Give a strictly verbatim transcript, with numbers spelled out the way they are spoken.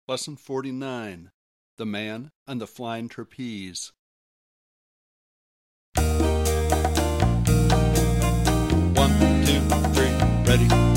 Lesson forty-nine, The Man and the Flying Trapeze. One, two, three, ready.